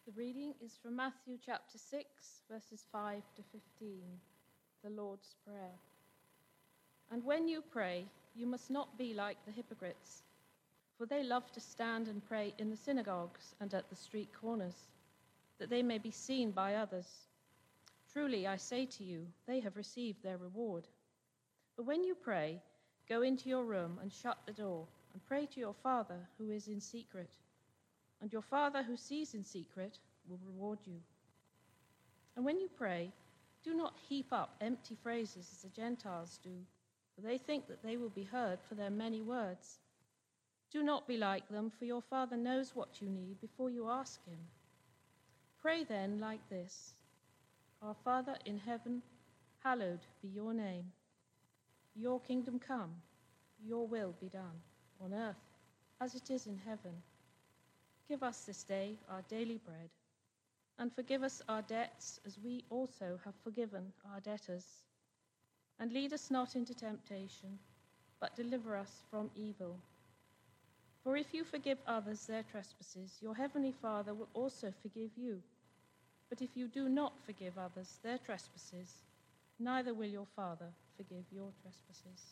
The reading is from Matthew chapter 6, verses 5 to 15, the Lord's Prayer. And when you pray, you must not be like the hypocrites, for they love to stand and pray in the synagogues and at the street corners, that they may be seen by others. Truly, I say to you, they have received their reward. But when you pray, go into your room and shut the door, and pray to your Father who is in secret. And your Father who sees in secret will reward you. And when you pray, do not heap up empty phrases as the Gentiles do, for they think that they will be heard for their many words. Do not be like them, for your Father knows what you need before you ask him. Pray then like this: Our Father in heaven, hallowed be your name. Your kingdom come, your will be done, on earth as it is in heaven. Give us this day our daily bread, and forgive us our debts as we also have forgiven our debtors. And lead us not into temptation, but deliver us from evil. For if you forgive others their trespasses, your heavenly Father will also forgive you. But if you do not forgive others their trespasses, neither will your Father forgive your trespasses.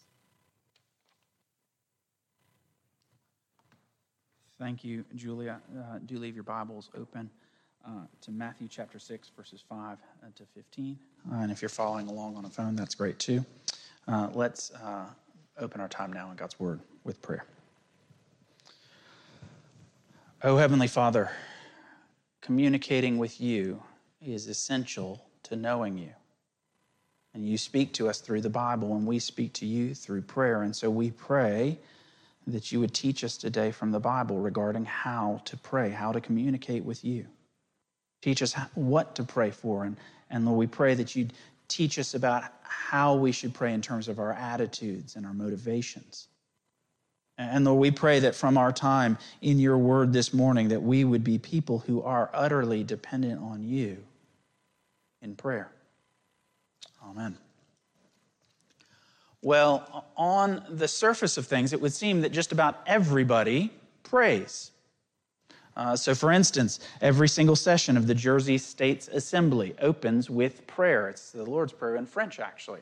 Thank you, Julia. Do leave your Bibles open to Matthew chapter 6, verses 5 to 15. And if you're following along on a phone, that's great too. Let's open our time now in God's Word with prayer. Oh, Heavenly Father, communicating with you is essential to knowing you. And you speak to us through the Bible, and we speak to you through prayer. And so we pray that you would teach us today from the Bible regarding how to pray, how to communicate with you. Teach us what to pray for. And Lord, we pray that you'd teach us about how we should pray in terms of our attitudes and our motivations. And Lord, we pray that from our time in your word this morning, that we would be people who are utterly dependent on you in prayer. Amen. Well, on the surface of things, it would seem that just about everybody prays. So, for instance, every single session of the Jersey State's Assembly opens with prayer. It's the Lord's Prayer in French, actually.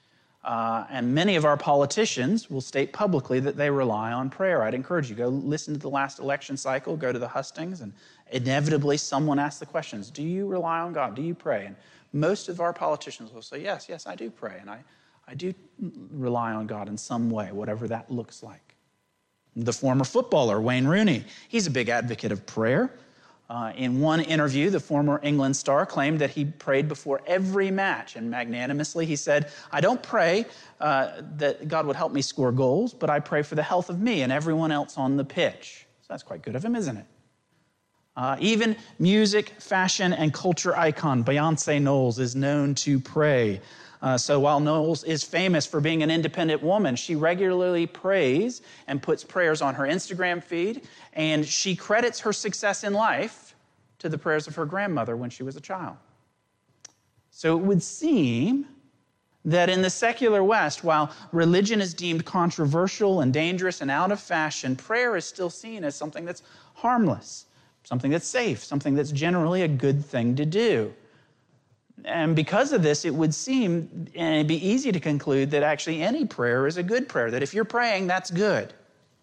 And many of our politicians will state publicly that they rely on prayer. I'd encourage you, go listen to the last election cycle, go to the hustings, and inevitably someone asks the questions, do you rely on God? Do you pray? And most of our politicians will say, yes, I do pray, and I do rely on God in some way, whatever that looks like. The former footballer, Wayne Rooney, he's a big advocate of prayer. In one interview, the former England star claimed that he prayed before every match, and magnanimously he said, I don't pray that God would help me score goals, but I pray for the health of me and everyone else on the pitch. So that's quite good of him, isn't it? Even music, fashion, and culture icon Beyonce Knowles is known to pray. So while Knowles is famous for being an independent woman, she regularly prays and puts prayers on her Instagram feed, and she credits her success in life to the prayers of her grandmother when she was a child. So it would seem that in the secular West, while religion is deemed controversial and dangerous and out of fashion, prayer is still seen as something that's harmless, something that's safe, something that's generally a good thing to do. And because of this, it would seem, and it'd be easy to conclude that actually any prayer is a good prayer, that if you're praying, that's good.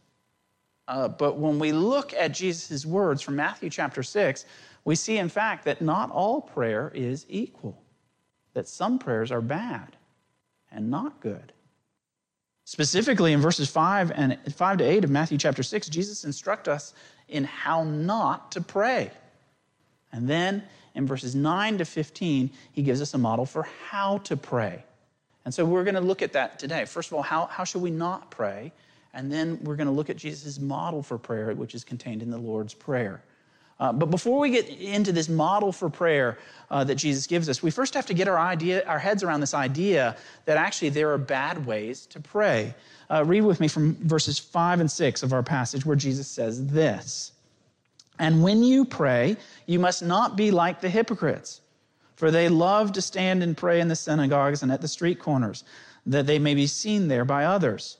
But when we look at Jesus' words from Matthew chapter 6, we see, in fact, that not all prayer is equal, that some prayers are bad and not good. Specifically, in verses 5 to 8 of Matthew chapter 6, Jesus instructs us in how not to pray. And then in verses 9 to 15, he gives us a model for how to pray. And so we're going to look at that today. First of all, how should we not pray? And then we're going to look at Jesus' model for prayer, which is contained in the Lord's Prayer. But before we get into this model for prayer that Jesus gives us, we first have to get our heads around this idea that actually there are bad ways to pray. Read with me from verses 5 and 6 of our passage where Jesus says this. And when you pray, you must not be like the hypocrites, for they love to stand and pray in the synagogues and at the street corners, that they may be seen there by others.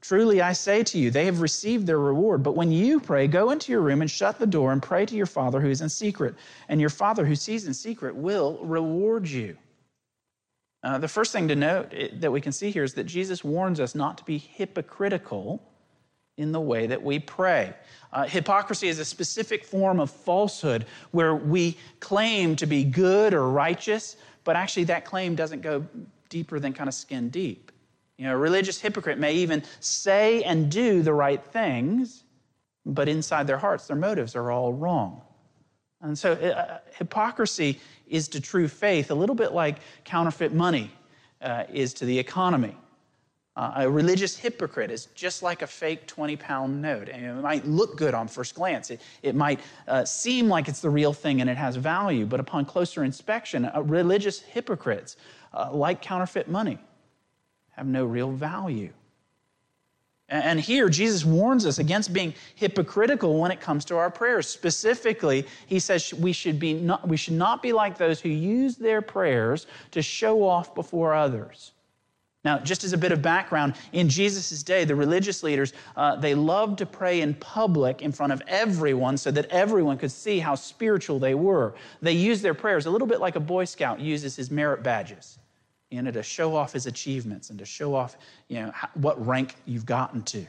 Truly I say to you, they have received their reward. But when you pray, go into your room and shut the door and pray to your Father who is in secret. And your Father who sees in secret will reward you. The first thing to note that we can see here is that Jesus warns us not to be hypocritical in the way that we pray. Hypocrisy is a specific form of falsehood where we claim to be good or righteous, but actually that claim doesn't go deeper than kind of skin deep. A religious hypocrite may even say and do the right things, but inside their hearts, their motives are all wrong. And so hypocrisy is to true faith a little bit like counterfeit money is to the economy. A religious hypocrite is just like a fake 20-pound note. And it might look good on first glance. It might seem like it's the real thing and it has value, but upon closer inspection, religious hypocrites, like counterfeit money, have no real value. And here, Jesus warns us against being hypocritical when it comes to our prayers. Specifically, he says we should not be like those who use their prayers to show off before others. Now, just as a bit of background, in Jesus' day, the religious leaders, they loved to pray in public in front of everyone so that everyone could see how spiritual they were. They used their prayers a little bit like a Boy Scout uses his merit badges, to show off his achievements and to show off, what rank you've gotten to.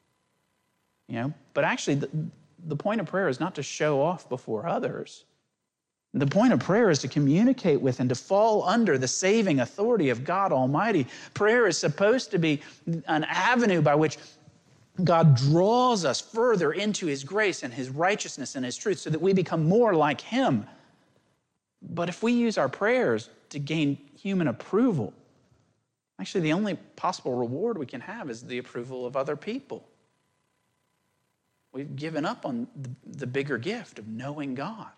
But actually, the point of prayer is not to show off before others. The point of prayer is to communicate with and to fall under the saving authority of God Almighty. Prayer is supposed to be an avenue by which God draws us further into His grace and His righteousness and His truth so that we become more like Him. But if we use our prayers to gain human approval, actually the only possible reward we can have is the approval of other people. We've given up on the bigger gift of knowing God.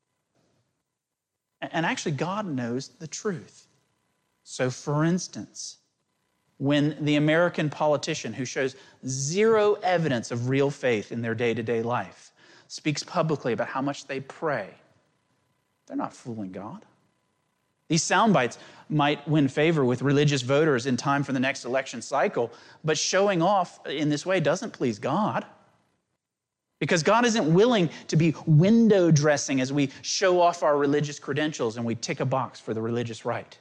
And actually God knows the truth. So for instance, when the American politician who shows zero evidence of real faith in their day-to-day life speaks publicly about how much they pray, they're not fooling God. These sound bites might win favor with religious voters in time for the next election cycle, but showing off in this way doesn't please God. Because God isn't willing to be window dressing as we show off our religious credentials and we tick a box for the religious rite.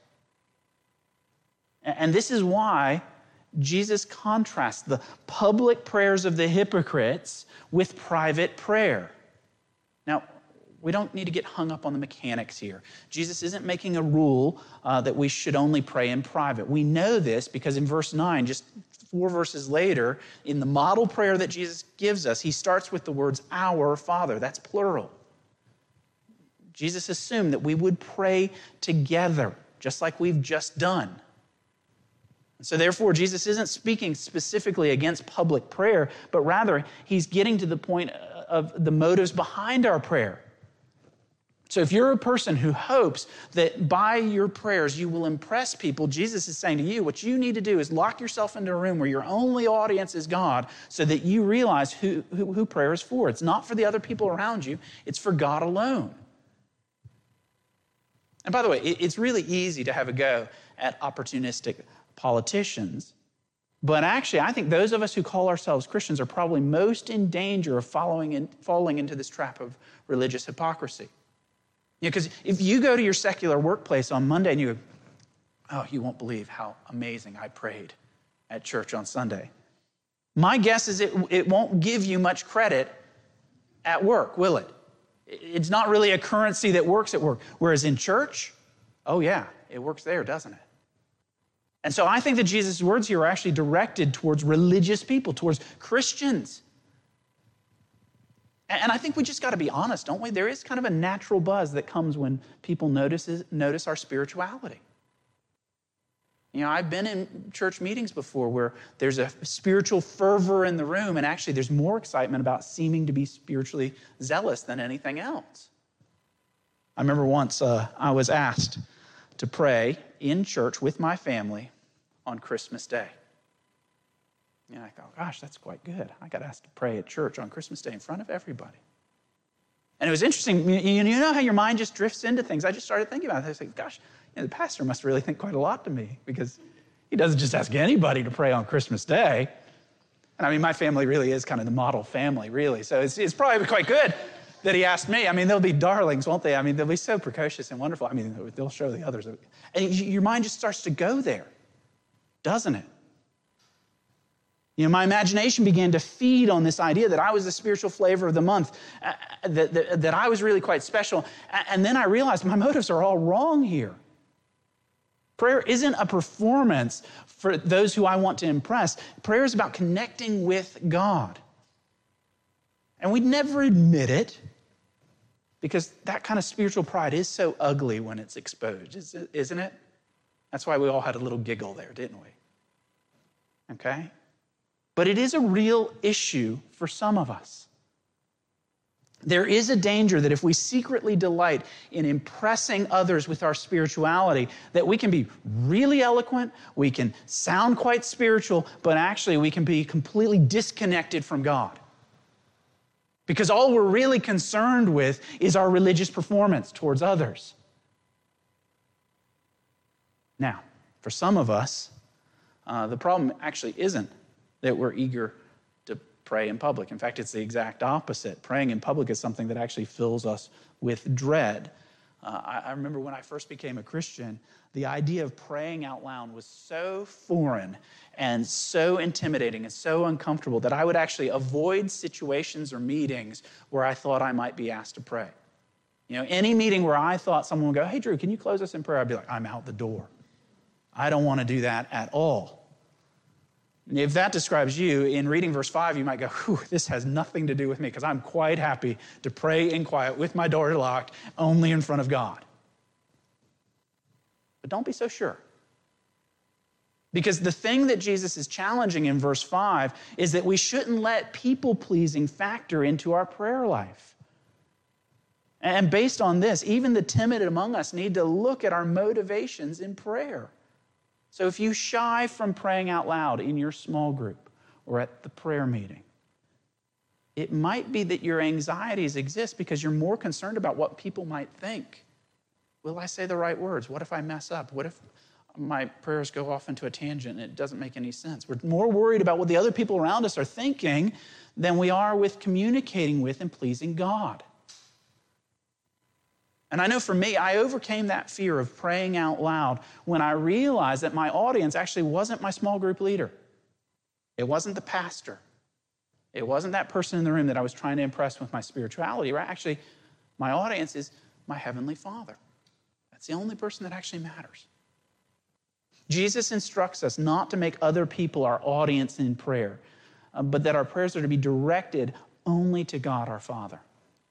And this is why Jesus contrasts the public prayers of the hypocrites with private prayer. Now, we don't need to get hung up on the mechanics here. Jesus isn't making a rule that we should only pray in private. We know this because in verse 9, just 4 verses later, in the model prayer that Jesus gives us, he starts with the words, "Our Father." That's plural. Jesus assumed that we would pray together, just like we've just done. And so therefore, Jesus isn't speaking specifically against public prayer, but rather he's getting to the point of the motives behind our prayer. So if you're a person who hopes that by your prayers you will impress people, Jesus is saying to you, what you need to do is lock yourself into a room where your only audience is God so that you realize who prayer is for. It's not for the other people around you. It's for God alone. And by the way, it's really easy to have a go at opportunistic politicians. But actually, I think those of us who call ourselves Christians are probably most in danger of falling into this trap of religious hypocrisy. Because if you go to your secular workplace on Monday and you go, "Oh, you won't believe how amazing I prayed at church on Sunday." My guess is it won't give you much credit at work, will it? It's not really a currency that works at work. Whereas in church, oh yeah, it works there, doesn't it? And so I think that Jesus' words here are actually directed towards religious people, towards Christians. And I think we just got to be honest, don't we? There is kind of a natural buzz that comes when people notice our spirituality. I've been in church meetings before where there's a spiritual fervor in the room, and actually there's more excitement about seeming to be spiritually zealous than anything else. I remember once I was asked to pray in church with my family on Christmas Day. And I thought, gosh, that's quite good. I got asked to pray at church on Christmas Day in front of everybody. And it was interesting. You know how your mind just drifts into things? I just started thinking about it. I was like, gosh, the pastor must really think quite a lot to me because he doesn't just ask anybody to pray on Christmas Day. And I mean, my family really is kind of the model family, really. So it's probably quite good that he asked me. I mean, they'll be darlings, won't they? I mean, they'll be so precocious and wonderful. I mean, they'll show the others. And your mind just starts to go there, doesn't it? You know, my imagination began to feed on this idea that I was the spiritual flavor of the month, that I was really quite special. And then I realized my motives are all wrong here. Prayer isn't a performance for those who I want to impress. Prayer is about connecting with God. And we'd never admit it because that kind of spiritual pride is so ugly when it's exposed, isn't it? That's why we all had a little giggle there, didn't we? Okay? But it is a real issue for some of us. There is a danger that if we secretly delight in impressing others with our spirituality, that we can be really eloquent, we can sound quite spiritual, but actually we can be completely disconnected from God. Because all we're really concerned with is our religious performance towards others. Now, for some of us, the problem actually isn't that we're eager to pray in public. In fact, it's the exact opposite. Praying in public is something that actually fills us with dread. I remember when I first became a Christian, the idea of praying out loud was so foreign and so intimidating and so uncomfortable that I would actually avoid situations or meetings where I thought I might be asked to pray. You know, any meeting where I thought someone would go, "Hey, Drew, can you close us in prayer?" I'd be like, "I'm out the door. I don't want to do that at all." If that describes you, in reading verse 5, you might go, "Whew, this has nothing to do with me because I'm quite happy to pray in quiet with my door locked, only in front of God." But don't be so sure. Because the thing that Jesus is challenging in verse 5 is that we shouldn't let people-pleasing factor into our prayer life. And based on this, even the timid among us need to look at our motivations in prayer. So if you shy from praying out loud in your small group or at the prayer meeting, it might be that your anxieties exist because you're more concerned about what people might think. Will I say the right words? What if I mess up? What if my prayers go off into a tangent and it doesn't make any sense? We're more worried about what the other people around us are thinking than we are with communicating with and pleasing God. And I know for me, I overcame that fear of praying out loud when I realized that my audience actually wasn't my small group leader. It wasn't the pastor. It wasn't that person in the room that I was trying to impress with my spirituality. Right? Actually, my audience is my Heavenly Father. That's the only person that actually matters. Jesus instructs us not to make other people our audience in prayer, but that our prayers are to be directed only to God our Father.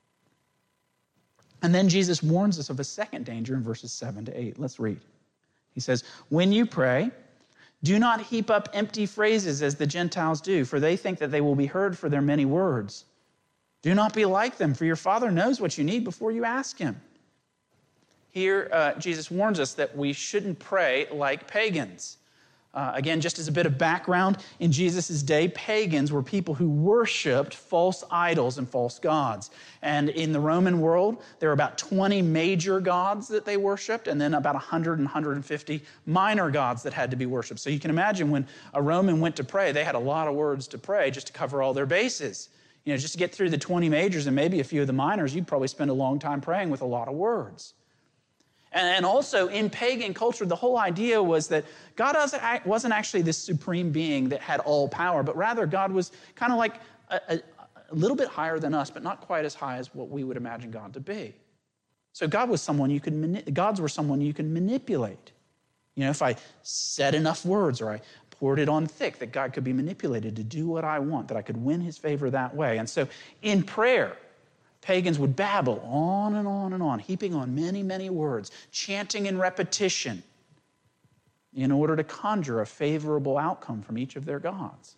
And then Jesus warns us of a second danger in verses 7 to 8. Let's read. He says, "When you pray, do not heap up empty phrases as the Gentiles do, for they think that they will be heard for their many words. Do not be like them, for your Father knows what you need before you ask Him." Here, Jesus warns us that we shouldn't pray like pagans. Again, just as a bit of background, in Jesus' day, pagans were people who worshipped false idols and false gods. And in the Roman world, there were about 20 major gods that they worshipped, and then about 100 and 150 minor gods that had to be worshipped. So you can imagine when a Roman went to pray, they had a lot of words to pray just to cover all their bases. You know, just to get through the 20 majors and maybe a few of the minors, you'd probably spend a long time praying with a lot of words. And also in pagan culture, the whole idea was that God wasn't actually this supreme being that had all power, but rather God was kind of like a little bit higher than us, but not quite as high as what we would imagine God to be. So gods were someone you could manipulate. You know, if I said enough words or I poured it on thick, that God could be manipulated to do what I want, that I could win His favor that way. And so in prayer, pagans would babble on and on and on, heaping on many, many words, chanting in repetition in order to conjure a favorable outcome from each of their gods.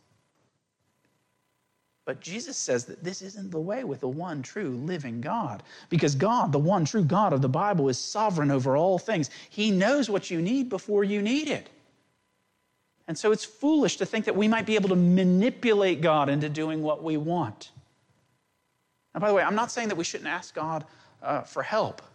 But Jesus says that this isn't the way with the one true living God, because God, the one true God of the Bible, is sovereign over all things. He knows what you need before you need it. And so it's foolish to think that we might be able to manipulate God into doing what we want. Now, by the way, I'm not saying that we shouldn't ask God for help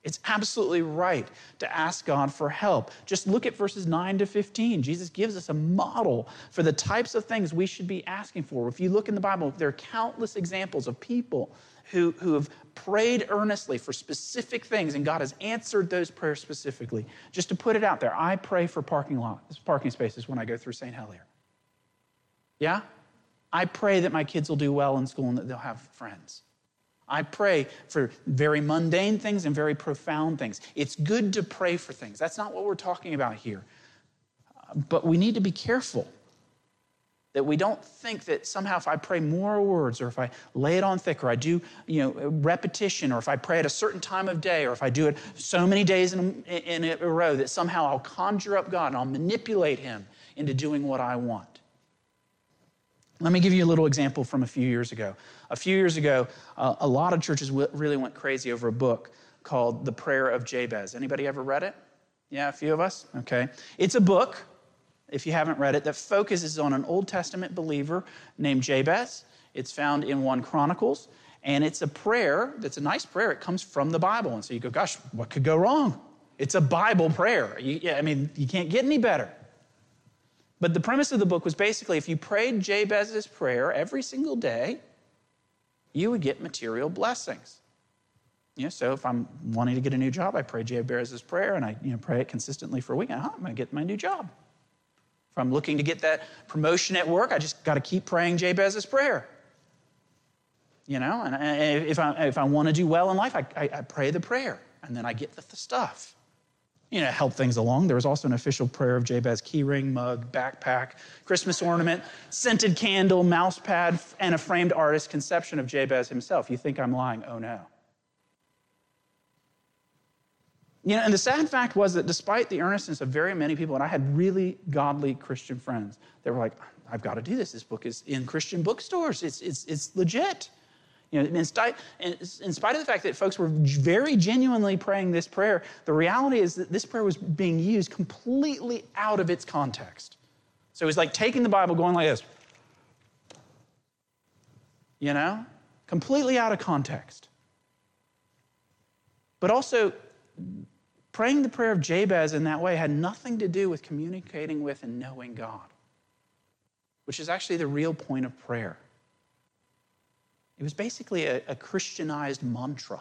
It's absolutely right to ask God for help. Just look at verses 9 to 15. Jesus gives us a model for the types of things we should be asking for. If you look in the Bible, there are countless examples of people who have prayed earnestly for specific things, and God has answered those prayers specifically. Just to put it out there, I pray for parking spaces when I go through St. Helier. Yeah? I pray that my kids will do well in school and that they'll have friends. I pray for very mundane things and very profound things. It's good to pray for things. That's not what we're talking about here. But we need to be careful that we don't think that somehow if I pray more words or if I lay it on thick or I do repetition or if I pray at a certain time of day or if I do it so many days in a row that somehow I'll conjure up God and I'll manipulate him into doing what I want. Let me give you a little example from a few years ago. A few years ago, a lot of churches really went crazy over a book called The Prayer of Jabez. Anybody ever read it? Yeah, a few of us? Okay. It's a book, if you haven't read it, that focuses on an Old Testament believer named Jabez. It's found in 1 Chronicles, and it's a prayer that's a nice prayer. It comes from the Bible, and so you go, gosh, what could go wrong? It's a Bible prayer. You can't get any better. But the premise of the book was basically if you prayed Jabez's prayer every single day, you would get material blessings. So if I'm wanting to get a new job, I pray Jabez's prayer and I pray it consistently for a week. I'm going to get my new job. If I'm looking to get that promotion at work, I just got to keep praying Jabez's prayer. And if I want to do well in life, I pray the prayer and then I get the stuff. Help things along. There was also an official prayer of Jabez: keyring, mug, backpack, Christmas ornament, scented candle, mouse pad, and a framed artist's conception of Jabez himself. You think I'm lying? Oh, no. And the sad fact was that despite the earnestness of very many people, and I had really godly Christian friends, they were like, I've got to do this. This book is in Christian bookstores. It's legit. In spite of the fact that folks were very genuinely praying this prayer, the reality is that this prayer was being used completely out of its context. So it was like taking the Bible, going like this. Completely out of context. But also, praying the prayer of Jabez in that way had nothing to do with communicating with and knowing God, which is actually the real point of prayer. It was basically a Christianized mantra.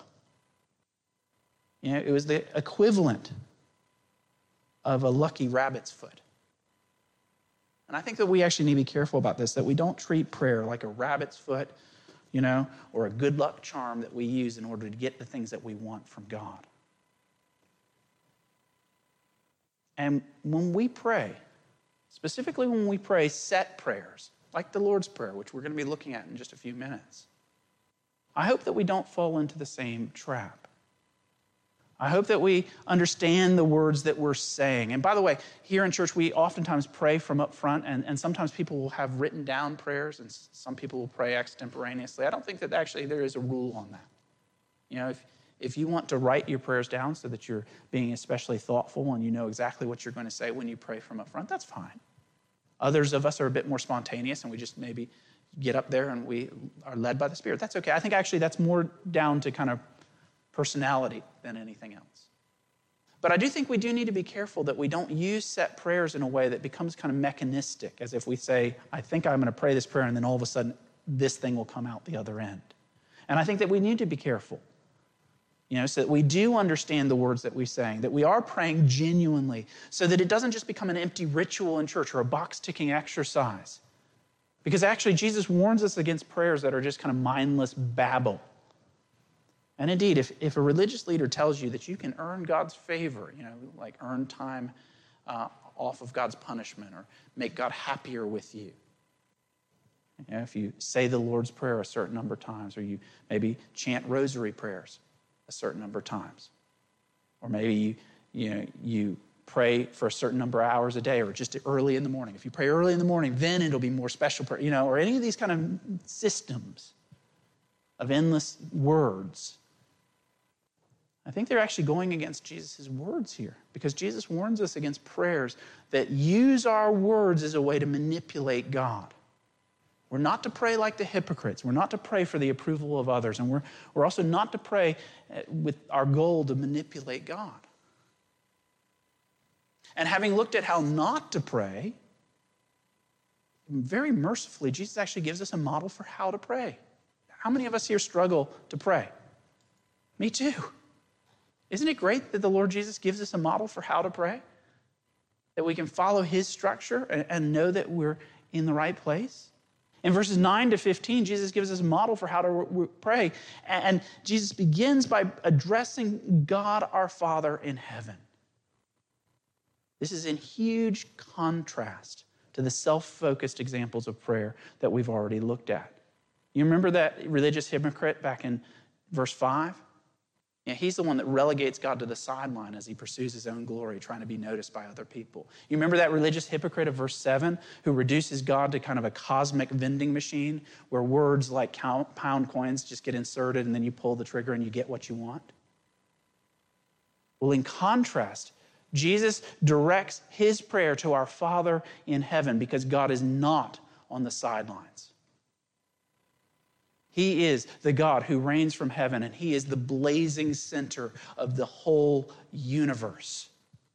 It was the equivalent of a lucky rabbit's foot. And I think that we actually need to be careful about this, that we don't treat prayer like a rabbit's foot, or a good luck charm that we use in order to get the things that we want from God. And when we pray, specifically when we pray set prayers, like the Lord's Prayer, which we're going to be looking at in just a few minutes, I hope that we don't fall into the same trap. I hope that we understand the words that we're saying. And by the way, here in church, we oftentimes pray from up front, and sometimes people will have written down prayers, and some people will pray extemporaneously. I don't think that actually there is a rule on that. If you want to write your prayers down so that you're being especially thoughtful and you know exactly what you're going to say when you pray from up front, that's fine. Others of us are a bit more spontaneous, and we just maybe get up there and we are led by the Spirit. That's okay. I think actually that's more down to kind of personality than anything else. But I do think we do need to be careful that we don't use set prayers in a way that becomes kind of mechanistic, as if we say, I think I'm going to pray this prayer, and then all of a sudden this thing will come out the other end. And I think that we need to be careful, so that we do understand the words that we're saying, that we are praying genuinely, so that it doesn't just become an empty ritual in church or a box-ticking exercise. Because actually, Jesus warns us against prayers that are just kind of mindless babble. And indeed, if a religious leader tells you that you can earn God's favor, like earn time off of God's punishment or make God happier with you, if you say the Lord's Prayer a certain number of times, or you maybe chant rosary prayers a certain number of times, or maybe you pray for a certain number of hours a day, or just early in the morning. If you pray early in the morning, then it'll be more special prayer, or any of these kind of systems of endless words. I think they're actually going against Jesus' words here, because Jesus warns us against prayers that use our words as a way to manipulate God, We're not to pray like the hypocrites. We're not to pray for the approval of others. And we're also not to pray with our goal to manipulate God. And having looked at how not to pray, very mercifully, Jesus actually gives us a model for how to pray. How many of us here struggle to pray? Me too. Isn't it great that the Lord Jesus gives us a model for how to pray? That we can follow his structure and know that we're in the right place? In verses 9 to 15, Jesus gives us a model for how to pray. And Jesus begins by addressing God our Father in heaven. This is in huge contrast to the self-focused examples of prayer that we've already looked at. You remember that religious hypocrite back in verse 5? Yeah, he's the one that relegates God to the sideline as he pursues his own glory, trying to be noticed by other people. You remember that religious hypocrite of verse 7 who reduces God to kind of a cosmic vending machine where words like pound coins just get inserted and then you pull the trigger and you get what you want? Well, in contrast, Jesus directs his prayer to our Father in heaven because God is not on the sidelines. He is the God who reigns from heaven, and he is the blazing center of the whole universe.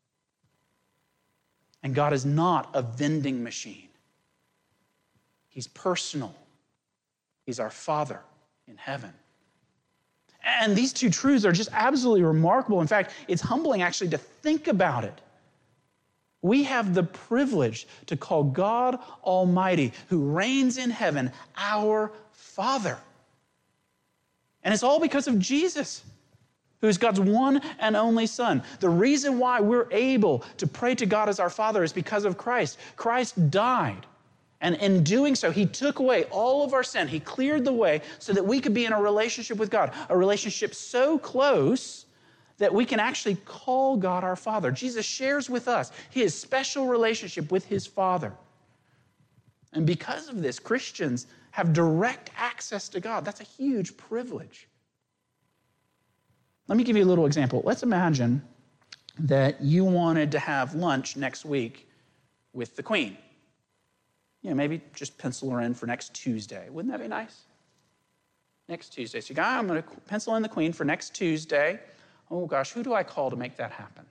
And God is not a vending machine. He's personal. He's our Father in heaven. And these two truths are just absolutely remarkable. In fact, it's humbling actually to think about it. We have the privilege to call God Almighty, who reigns in heaven, our Father. And it's all because of Jesus, who is God's one and only Son. The reason why we're able to pray to God as our Father is because of Christ. Christ died. And in doing so, he took away all of our sin. He cleared the way so that we could be in a relationship with God, a relationship so close that we can actually call God our Father. Jesus shares with us his special relationship with his Father. And because of this, Christians have direct access to God. That's a huge privilege. Let me give you a little example. Let's imagine that you wanted to have lunch next week with the Queen. You know, maybe just pencil her in for next Tuesday. Wouldn't that be nice? Next Tuesday. So, I'm going to pencil in the Queen for next Tuesday. Oh, gosh, who do I call to make that happen?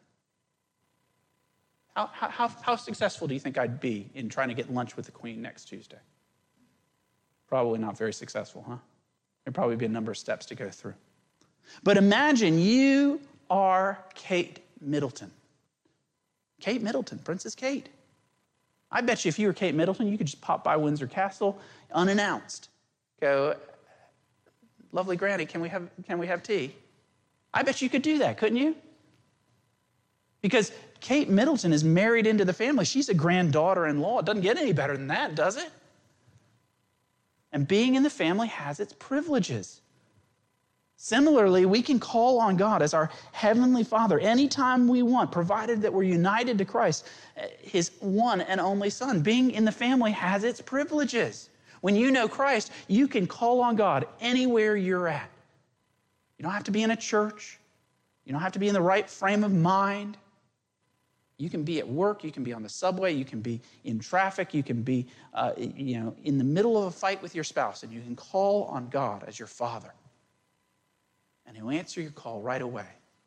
How successful do you think I'd be in trying to get lunch with the Queen next Tuesday? Probably not very successful, huh? There'd probably be a number of steps to go through. But imagine you are Kate Middleton. Kate Middleton, Princess Kate. I bet you if you were Kate Middleton, you could just pop by Windsor Castle unannounced. Go, lovely granny, can we have tea? I bet you could do that, couldn't you? Because Kate Middleton is married into the family. She's a granddaughter-in-law. It doesn't get any better than that, does it? And being in the family has its privileges. Similarly, we can call on God as our heavenly Father anytime we want, provided that we're united to Christ, his one and only Son. Being in the family has its privileges. When you know Christ, you can call on God anywhere you're at. You don't have to be in a church. You don't have to be in the right frame of mind. You can be at work. You can be on the subway. You can be in traffic. You can be, in the middle of a fight with your spouse, and you can call on God as your Father. And he'll answer your call right away.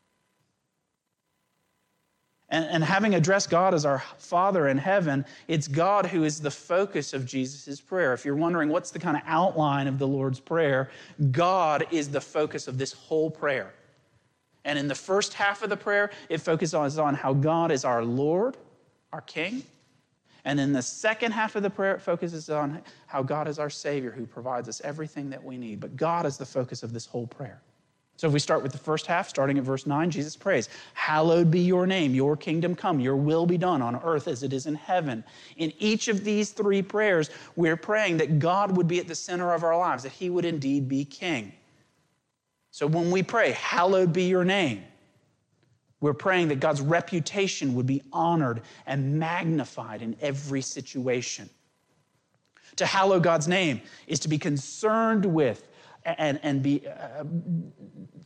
And having addressed God as our Father in heaven, it's God who is the focus of Jesus' prayer. If you're wondering what's the kind of outline of the Lord's Prayer, God is the focus of this whole prayer. And in the first half of the prayer, it focuses on how God is our Lord, our King. And in the second half of the prayer, it focuses on how God is our Savior who provides us everything that we need. But God is the focus of this whole prayer. So if we start with the first half, starting at verse 9, Jesus prays, "Hallowed be your name, your kingdom come, your will be done on earth as it is in heaven." In each of these three prayers, we're praying that God would be at the center of our lives, that he would indeed be king. So when we pray, "Hallowed be your name," we're praying that God's reputation would be honored and magnified in every situation. To hallow God's name is to be concerned with and be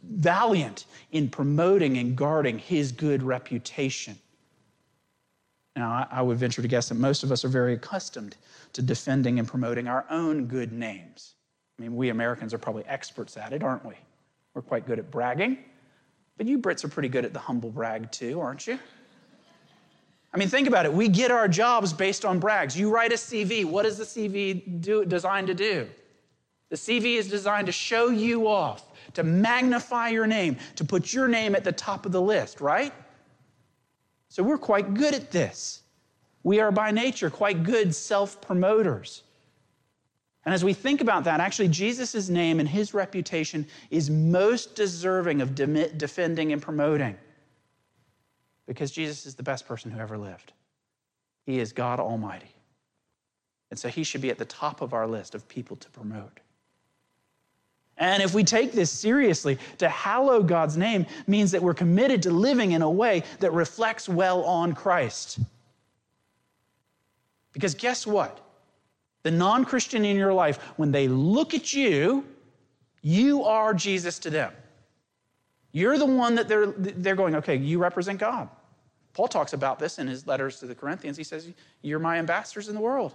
valiant in promoting and guarding his good reputation. Now, I would venture to guess that most of us are very accustomed to defending and promoting our own good names. I mean, we Americans are probably experts at it, aren't we? We're quite good at bragging. But you Brits are pretty good at the humble brag too, aren't you? I mean, think about it. We get our jobs based on brags. You write a CV. What is the CV designed to do? The CV is designed to show you off, to magnify your name, to put your name at the top of the list, right? So we're quite good at this. We are by nature quite good self-promoters. And as we think about that, actually Jesus' name and his reputation is most deserving of defending and promoting. Because Jesus is the best person who ever lived. He is God Almighty. And so he should be at the top of our list of people to promote. And if we take this seriously, to hallow God's name means that we're committed to living in a way that reflects well on Christ. Because guess what? The non-Christian in your life, when they look at you, you are Jesus to them. You're the one that they're going, okay, you represent God. Paul talks about this in his letters to the Corinthians. He says, you're my ambassadors in the world.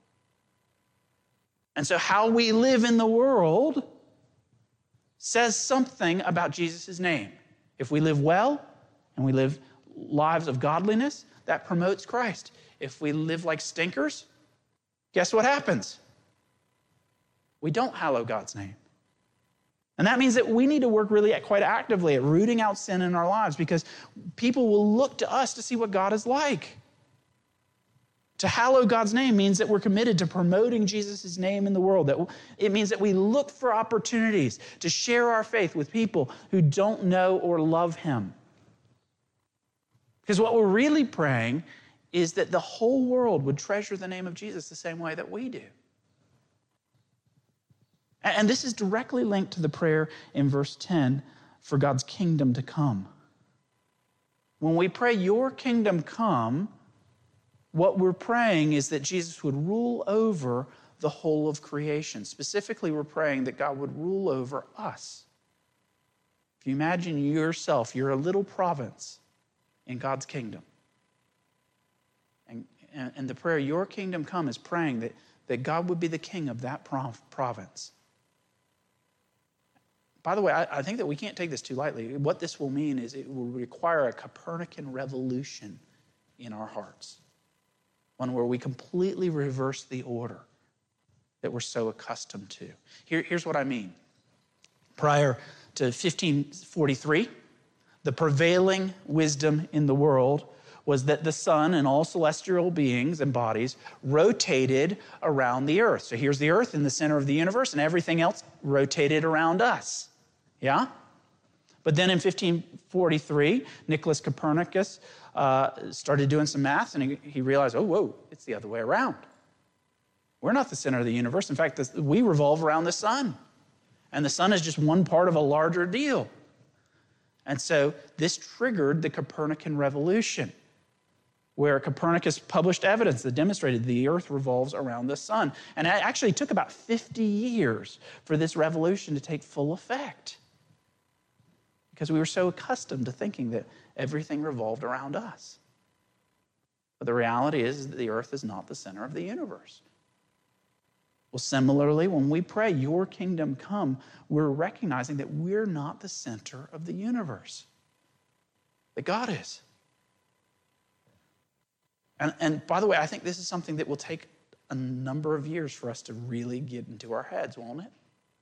And so how we live in the world says something about Jesus' name. If we live well and we live lives of godliness, that promotes Christ. If we live like stinkers, guess what happens? We don't hallow God's name. And that means that we need to work really quite actively at rooting out sin in our lives, because people will look to us to see what God is like. To hallow God's name means that we're committed to promoting Jesus' name in the world. It means that we look for opportunities to share our faith with people who don't know or love him. Because what we're really praying is that the whole world would treasure the name of Jesus the same way that we do. And this is directly linked to the prayer in verse 10 for God's kingdom to come. When we pray, your kingdom come, what we're praying is that Jesus would rule over the whole of creation. Specifically, we're praying that God would rule over us. If you imagine yourself, you're a little province in God's kingdom. And the prayer, your kingdom come, is praying that God would be the king of that province. By the way, I think that we can't take this too lightly. What this will mean is it will require a Copernican revolution in our hearts. One where we completely reverse the order that we're so accustomed to. Here's what I mean. Prior to 1543, the prevailing wisdom in the world was that the sun and all celestial beings and bodies rotated around the earth. So here's the earth in the center of the universe, and everything else rotated around us. Yeah? But then in 1543, Nicholas Copernicus started doing some math, and he realized, oh, whoa, it's the other way around. We're not the center of the universe. In fact, we revolve around the sun. And the sun is just one part of a larger deal. And so this triggered the Copernican revolution, where Copernicus published evidence that demonstrated the earth revolves around the sun. And it actually took about 50 years for this revolution to take full effect, because we were so accustomed to thinking that everything revolved around us. But the reality is that the earth is not the center of the universe. Well, similarly, when we pray, your kingdom come, we're recognizing that we're not the center of the universe, that God is. And by the way, I think this is something that will take a number of years for us to really get into our heads, won't it?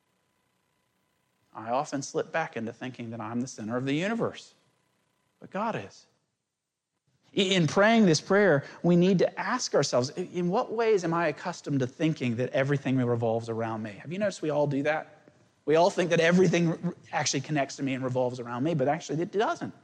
I often slip back into thinking that I'm the center of the universe, but God is. In praying this prayer, we need to ask ourselves, in what ways am I accustomed to thinking that everything revolves around me? Have you noticed we all do that? We all think that everything actually connects to me and revolves around me, but actually it doesn't.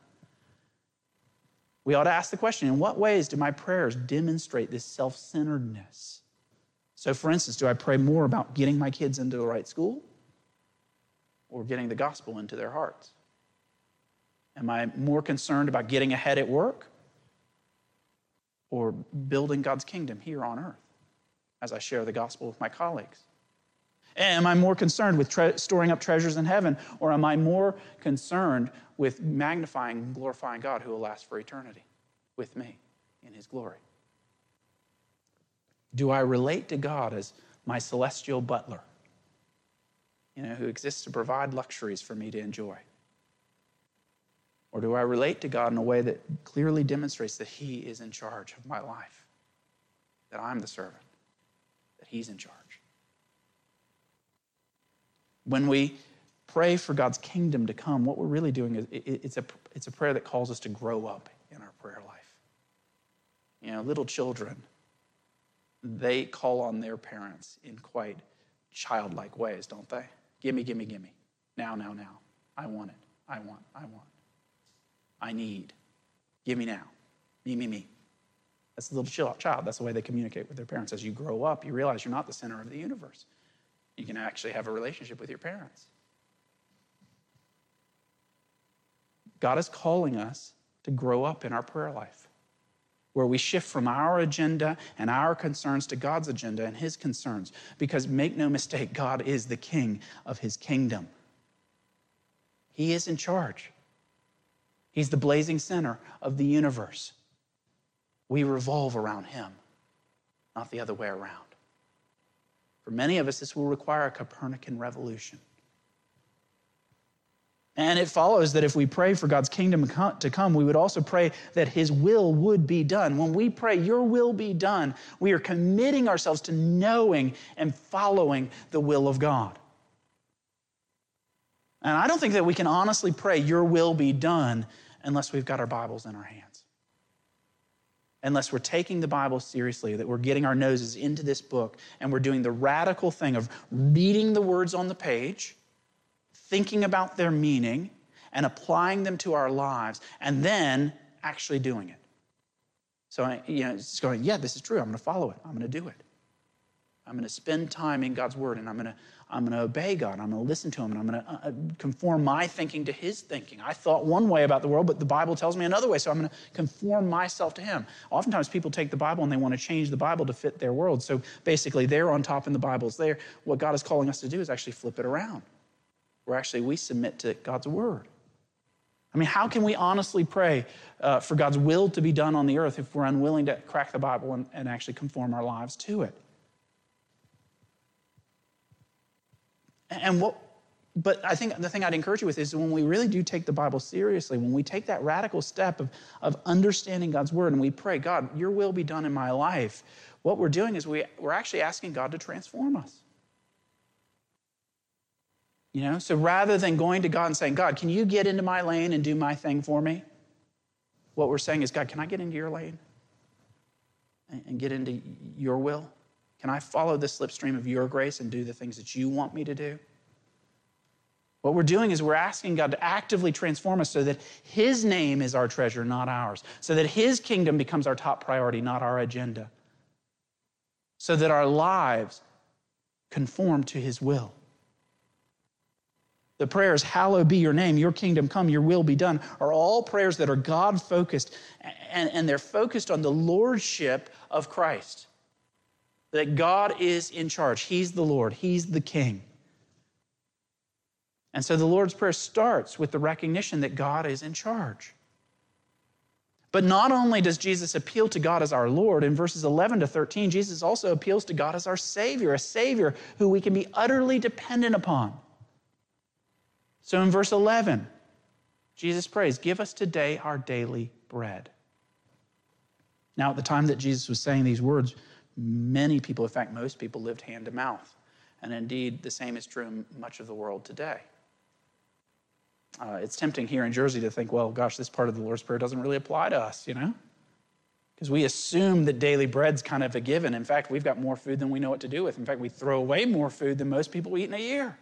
We ought to ask the question, in what ways do my prayers demonstrate this self-centeredness? So, for instance, do I pray more about getting my kids into the right school or getting the gospel into their hearts? Am I more concerned about getting ahead at work or building God's kingdom here on earth as I share the gospel with my colleagues? Am I more concerned with storing up treasures in heaven, or am I more concerned with magnifying and glorifying God who will last for eternity with me in his glory? Do I relate to God as my celestial butler, who exists to provide luxuries for me to enjoy? Or do I relate to God in a way that clearly demonstrates that he is in charge of my life, that I'm the servant, that he's in charge? When we pray for God's kingdom to come, what we're really doing is it's a prayer that calls us to grow up in our prayer life. Little children, they call on their parents in quite childlike ways, don't they? Gimme, gimme, gimme. Now, now, now. I want it. I want. I need. Give me now. Me. That's the little child. That's the way they communicate with their parents. As you grow up, you realize you're not the center of the universe. You can actually have a relationship with your parents. God is calling us to grow up in our prayer life, where we shift from our agenda and our concerns to God's agenda and his concerns. Because make no mistake, God is the king of his kingdom. He is in charge. He's the blazing center of the universe. We revolve around him, not the other way around. For many of us, this will require a Copernican revolution. And it follows that if we pray for God's kingdom to come, we would also pray that his will would be done. When we pray, your will be done, we are committing ourselves to knowing and following the will of God. And I don't think that we can honestly pray, your will be done, unless we've got our Bibles in our hands. Unless we're taking the Bible seriously, that we're getting our noses into this book and we're doing the radical thing of reading the words on the page, thinking about their meaning, and applying them to our lives, and then actually doing it. So, it's going, yeah, this is true. I'm going to follow it. I'm going to do it. I'm going to spend time in God's word, and I'm going to obey God. I'm going to listen to him, and I'm going to conform my thinking to his thinking. I thought one way about the world, but the Bible tells me another way, so I'm going to conform myself to him. Oftentimes people take the Bible and they want to change the Bible to fit their world. So basically they're on top and the Bible's there. What God is calling us to do is actually flip it around, where actually we submit to God's word. I mean, how can we honestly pray for God's will to be done on the earth if we're unwilling to crack the Bible and actually conform our lives to it? But I think the thing I'd encourage you with is when we really do take the Bible seriously, when we take that radical step of understanding God's word and we pray, God, your will be done in my life, what we're doing is we're actually asking God to transform us. So rather than going to God and saying, God, can you get into my lane and do my thing for me? What we're saying is, God, can I get into your lane and get into your will? Can I follow the slipstream of your grace and do the things that you want me to do? What we're doing is we're asking God to actively transform us so that his name is our treasure, not ours. So that his kingdom becomes our top priority, not our agenda. So that our lives conform to his will. The prayers, hallowed be your name, your kingdom come, your will be done, are all prayers that are God-focused, and they're focused on the lordship of Christ. That God is in charge. He's the Lord. He's the King. And so the Lord's Prayer starts with the recognition that God is in charge. But not only does Jesus appeal to God as our Lord, in verses 11 to 13, Jesus also appeals to God as our Savior, a Savior who we can be utterly dependent upon. So in verse 11, Jesus prays, give us today our daily bread. Now, at the time that Jesus was saying these words, many people, in fact, most people lived hand to mouth. And indeed, the same is true in much of the world today. It's tempting here in Jersey to think, well, gosh, this part of the Lord's Prayer doesn't really apply to us, Because we assume that daily bread's kind of a given. In fact, we've got more food than we know what to do with. In fact, we throw away more food than most people eat in a year.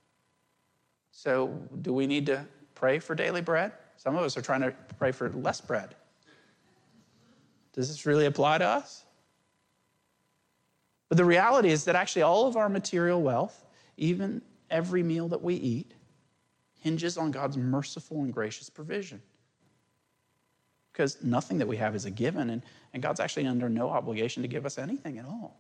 So do we need to pray for daily bread? Some of us are trying to pray for less bread. Does this really apply to us? But the reality is that actually all of our material wealth, even every meal that we eat, hinges on God's merciful and gracious provision. Because nothing that we have is a given, and God's actually under no obligation to give us anything at all.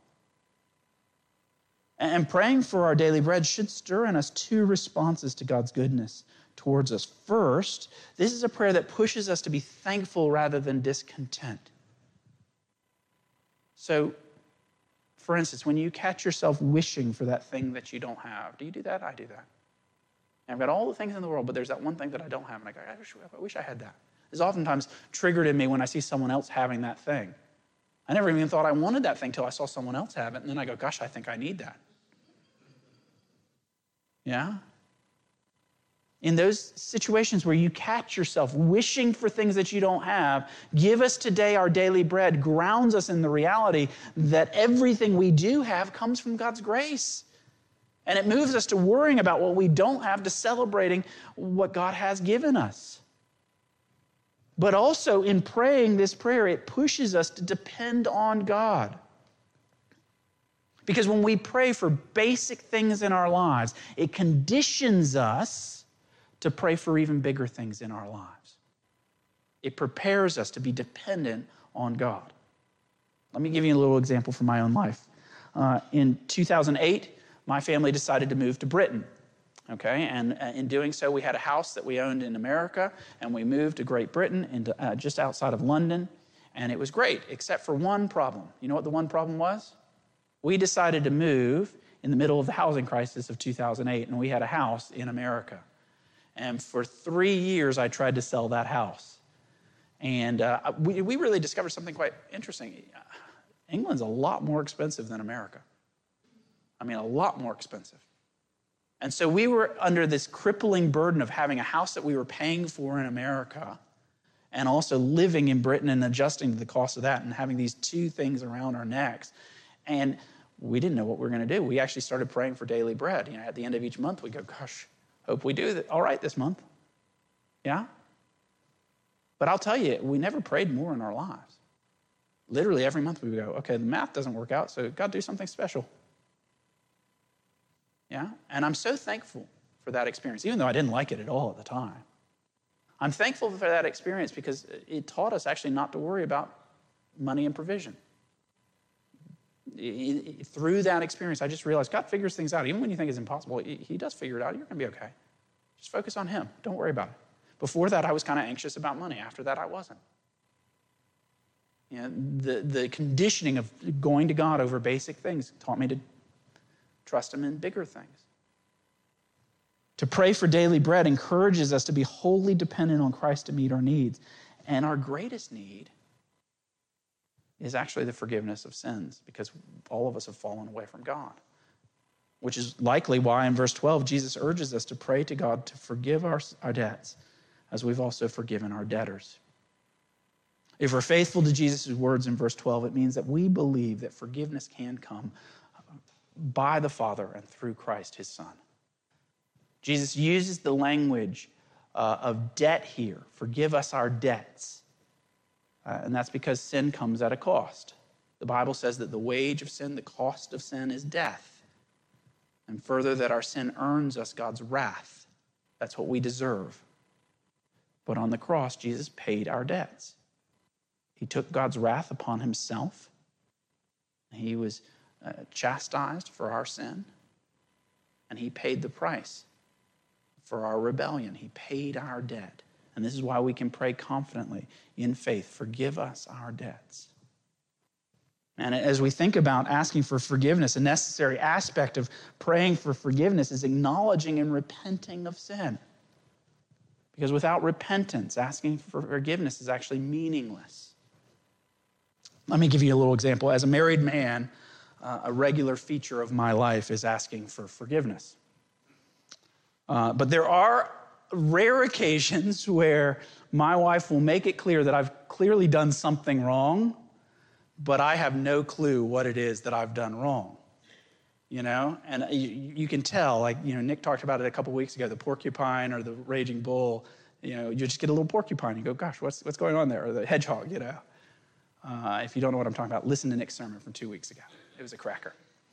And praying for our daily bread should stir in us two responses to God's goodness towards us. First, this is a prayer that pushes us to be thankful rather than discontent. So For instance, when you catch yourself wishing for that thing that you don't have, do you do that? I do that. And I've got all the things in the world, but there's that one thing that I don't have, and I go, I wish I had that. It's oftentimes triggered in me when I see someone else having that thing. I never even thought I wanted that thing till I saw someone else have it, and then I go, gosh, I think I need that. Yeah? In those situations where you catch yourself wishing for things that you don't have, give us today our daily bread grounds us in the reality that everything we do have comes from God's grace. And it moves us to worrying about what we don't have, to celebrating what God has given us. But also in praying this prayer, it pushes us to depend on God. Because when we pray for basic things in our lives, it conditions us to pray for even bigger things in our lives. It prepares us to be dependent on God. Let me give you a little example from my own life. In 2008, my family decided to move to Britain. Okay, and in doing so, we had a house that we owned in America, and we moved to Great Britain, into, just outside of London, and it was great, except for one problem. You know what the one problem was? We decided to move in the middle of the housing crisis of 2008, and we had a house in America. And for 3 years, I tried to sell that house. And we really discovered something quite interesting. England's a lot more expensive than America. I mean, a lot more expensive. And so we were under this crippling burden of having a house that we were paying for in America and also living in Britain and adjusting to the cost of that and having these two things around our necks. And we didn't know what we were going to do. We actually started praying for daily bread. You know, at the end of each month, we go, gosh, hope we do all right this month. Yeah? But I'll tell you, we never prayed more in our lives. Literally every month we would go, okay, the math doesn't work out, so God, do something special. Yeah? And I'm so thankful for that experience, even though I didn't like it at all at the time. I'm thankful for that experience because it taught us actually not to worry about money and provision. Through that experience, I just realized God figures things out. Even when you think it's impossible, He does figure it out. You're going to be okay. Just focus on Him. Don't worry about it. Before that, I was kind of anxious about money. After that, I wasn't. You know, the conditioning of going to God over basic things taught me to trust Him in bigger things. To pray for daily bread encourages us to be wholly dependent on Christ to meet our needs. And our greatest need is actually the forgiveness of sins, because all of us have fallen away from God. Which is likely why in verse 12, Jesus urges us to pray to God to forgive our debts as we've also forgiven our debtors. If we're faithful to Jesus' words in verse 12, it means that we believe that forgiveness can come by the Father and through Christ, His Son. Jesus uses the language of debt here. Forgive us our debts. And that's because sin comes at a cost. The Bible says that the wage of sin, the cost of sin, is death. And further, that our sin earns us God's wrath. That's what we deserve. But on the cross, Jesus paid our debts. He took God's wrath upon Himself. He was chastised for our sin. And He paid the price for our rebellion. He paid our debt. And this is why we can pray confidently in faith, forgive us our debts. And as we think about asking for forgiveness, a necessary aspect of praying for forgiveness is acknowledging and repenting of sin. Because without repentance, asking for forgiveness is actually meaningless. Let me give you a little example. As a married man, a regular feature of my life is asking for forgiveness. But there are rare occasions where my wife will make it clear that I've clearly done something wrong, but I have no clue what it is that I've done wrong. You know, and you can tell, like, you know, Nick talked about it a couple weeks ago, the porcupine or the raging bull. You know, you just get a little porcupine. You go, gosh, what's going on there? Or the hedgehog, you know. If you don't know what I'm talking about, listen to Nick's sermon from 2 weeks ago. It was a cracker.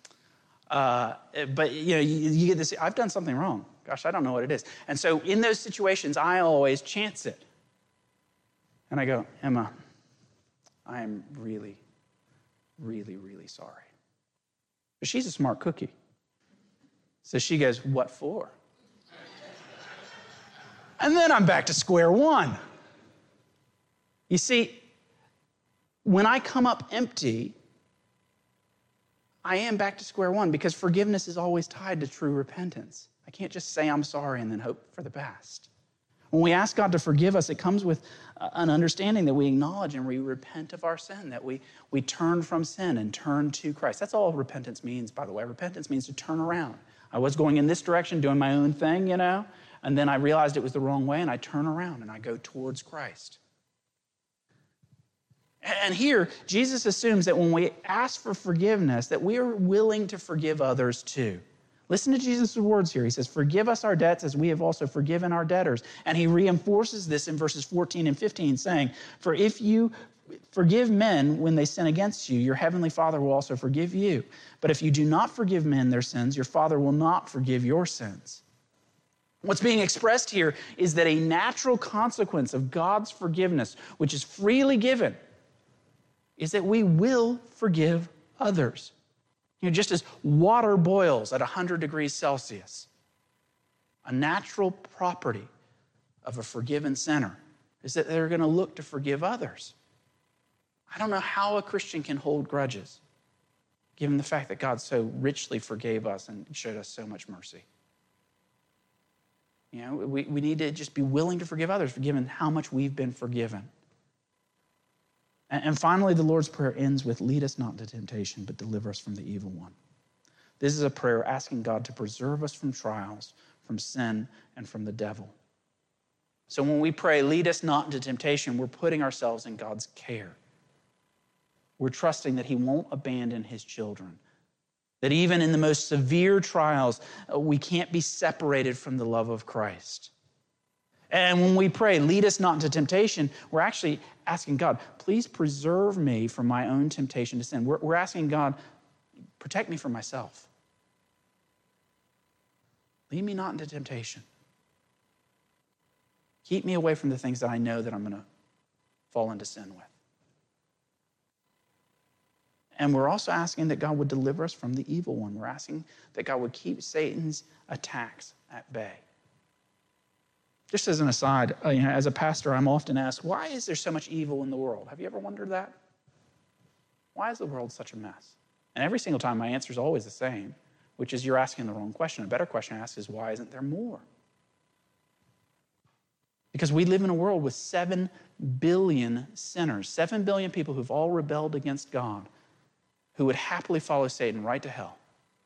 But, you know, you get this, I've done something wrong. Gosh, I don't know what it is. And so in those situations, I always chance it. And I go, Emma, I am really, really, really sorry. But she's a smart cookie. So she goes, what for? And then I'm back to square one. You see, when I come up empty, I am back to square one because forgiveness is always tied to true repentance. I can't just say I'm sorry and then hope for the best. When we ask God to forgive us, it comes with an understanding that we acknowledge and we repent of our sin, that we turn from sin and turn to Christ. That's all repentance means, by the way. Repentance means to turn around. I was going in this direction, doing my own thing, and then I realized it was the wrong way, and I turn around and I go towards Christ. And here, Jesus assumes that when we ask for forgiveness, that we are willing to forgive others too. Listen to Jesus' words here. He says, forgive us our debts as we have also forgiven our debtors. And he reinforces this in verses 14 and 15, saying, for if you forgive men when they sin against you, your heavenly Father will also forgive you. But if you do not forgive men their sins, your Father will not forgive your sins. What's being expressed here is that a natural consequence of God's forgiveness, which is freely given, is that we will forgive others. Just as water boils at 100 degrees Celsius, a natural property of a forgiven sinner is that they're going to look to forgive others. I don't know how a Christian can hold grudges, given the fact that God so richly forgave us and showed us so much mercy. We need to just be willing to forgive others, given how much we've been forgiven. And finally, the Lord's Prayer ends with, lead us not into temptation, but deliver us from the evil one. This is a prayer asking God to preserve us from trials, from sin, and from the devil. So when we pray, lead us not into temptation, we're putting ourselves in God's care. We're trusting that he won't abandon his children, that even in the most severe trials, we can't be separated from the love of Christ. And when we pray, lead us not into temptation, we're actually asking God, please preserve me from my own temptation to sin. We're asking God, protect me from myself. Lead me not into temptation. Keep me away from the things that I know that I'm going to fall into sin with. And we're also asking that God would deliver us from the evil one. We're asking that God would keep Satan's attacks at bay. Just as an aside, as a pastor, I'm often asked, why is there so much evil in the world? Have you ever wondered that? Why is the world such a mess? And every single time my answer is always the same, which is you're asking the wrong question. A better question to ask is, why isn't there more? Because we live in a world with 7 billion sinners, 7 billion people who've all rebelled against God, who would happily follow Satan right to hell.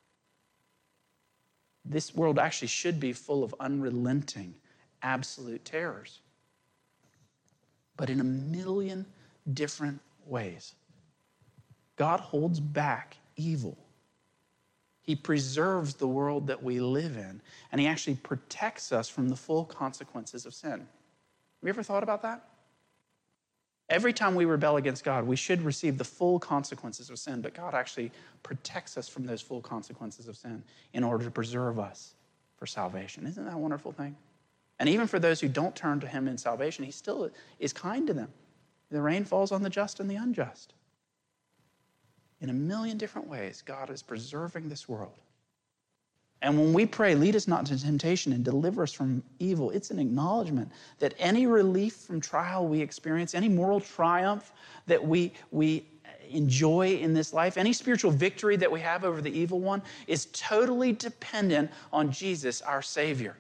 This world actually should be full of unrelenting, absolute terrors. But in a million different ways, God holds back evil. He preserves the world that we live in, and he actually protects us from the full consequences of sin. Have you ever thought about that? Every time we rebel against God, we should receive the full consequences of sin, but God actually protects us from those full consequences of sin in order to preserve us for salvation. Isn't that a wonderful thing? And even for those who don't turn to him in salvation, he still is kind to them. The rain falls on the just and the unjust. In a million different ways, God is preserving this world. And when we pray, lead us not into temptation and deliver us from evil, it's an acknowledgement that any relief from trial we experience, any moral triumph that we enjoy in this life, any spiritual victory that we have over the evil one is totally dependent on Jesus, our Savior.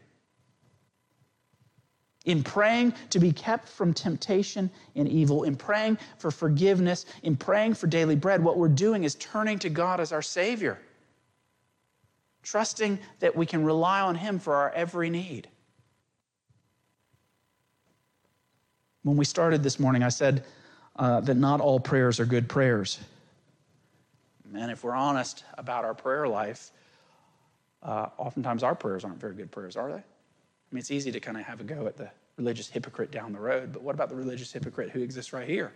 In praying to be kept from temptation and evil, in praying for forgiveness, in praying for daily bread, what we're doing is turning to God as our Savior, trusting that we can rely on him for our every need. When we started this morning, I said that not all prayers are good prayers. And if we're honest about our prayer life, oftentimes our prayers aren't very good prayers, are they? I mean, it's easy to kind of have a go at the religious hypocrite down the road, but what about the religious hypocrite who exists right here?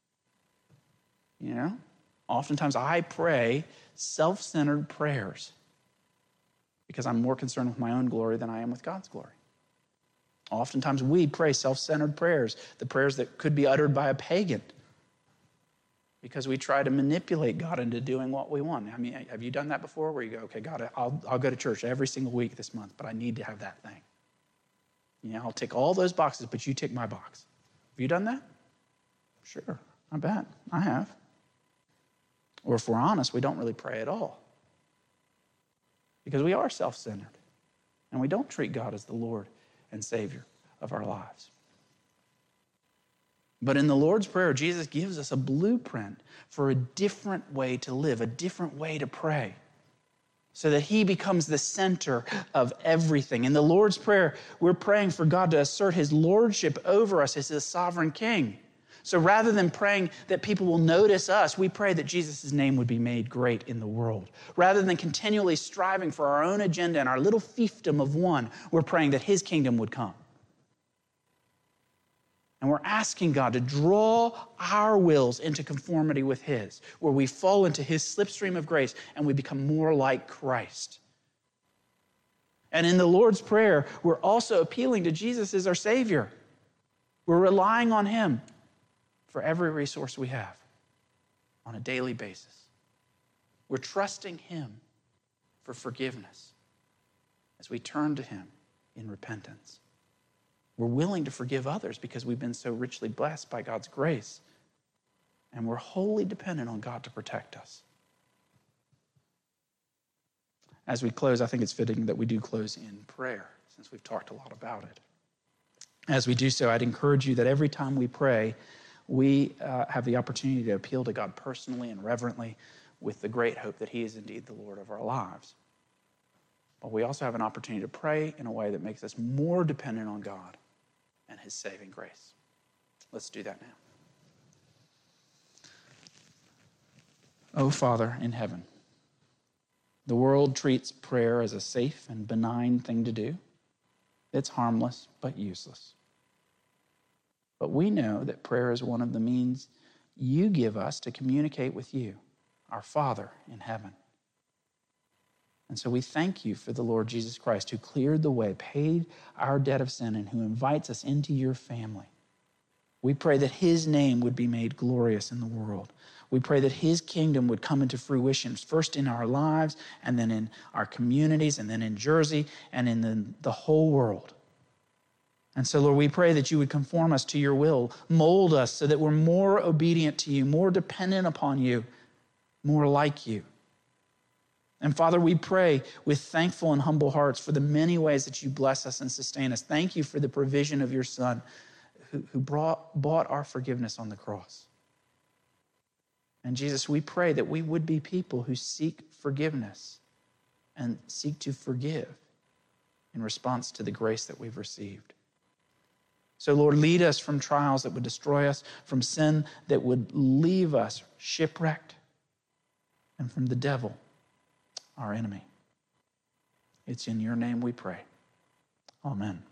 Oftentimes I pray self-centered prayers because I'm more concerned with my own glory than I am with God's glory. Oftentimes we pray self-centered prayers, the prayers that could be uttered by a pagan, because we try to manipulate God into doing what we want. I mean, have you done that before where you go, okay, God, I'll go to church every single week this month, but I need to have that thing. I'll tick all those boxes, but you tick my box. Have you done that? Sure, I bet. I have. Or if we're honest, we don't really pray at all. Because we are self-centered. And we don't treat God as the Lord and Savior of our lives. But in the Lord's Prayer, Jesus gives us a blueprint for a different way to live, a different way to pray, so that he becomes the center of everything. In the Lord's Prayer, we're praying for God to assert his lordship over us as his sovereign king. So rather than praying that people will notice us, we pray that Jesus' name would be made great in the world. Rather than continually striving for our own agenda and our little fiefdom of one, we're praying that his kingdom would come. And we're asking God to draw our wills into conformity with his, where we fall into his slipstream of grace and we become more like Christ. And in the Lord's Prayer, we're also appealing to Jesus as our Savior. We're relying on him for every resource we have on a daily basis. We're trusting him for forgiveness as we turn to him in repentance. We're willing to forgive others because we've been so richly blessed by God's grace. And we're wholly dependent on God to protect us. As we close, I think it's fitting that we do close in prayer, since we've talked a lot about it. As we do so, I'd encourage you that every time we pray, we have the opportunity to appeal to God personally and reverently with the great hope that he is indeed the Lord of our lives. But we also have an opportunity to pray in a way that makes us more dependent on God and his saving grace. Let's do that now. Oh, Father in heaven, the world treats prayer as a safe and benign thing to do. It's harmless but useless. But we know that prayer is one of the means you give us to communicate with you, our Father in heaven. And so we thank you for the Lord Jesus Christ, who cleared the way, paid our debt of sin, and who invites us into your family. We pray that his name would be made glorious in the world. We pray that his kingdom would come into fruition, first in our lives, and then in our communities, and then in Jersey, and in the whole world. And so, Lord, we pray that you would conform us to your will, mold us so that we're more obedient to you, more dependent upon you, more like you. And Father, we pray with thankful and humble hearts for the many ways that you bless us and sustain us. Thank you for the provision of your Son who bought our forgiveness on the cross. And Jesus, we pray that we would be people who seek forgiveness and seek to forgive in response to the grace that we've received. So, Lord, lead us from trials that would destroy us, from sin that would leave us shipwrecked, and from the devil, our enemy. It's in your name we pray. Amen.